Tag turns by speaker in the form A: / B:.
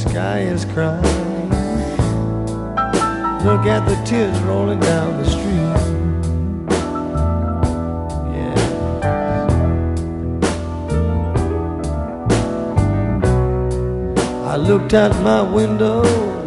A: sky is crying. Look at the tears rolling down the street. Yeah. I looked out my window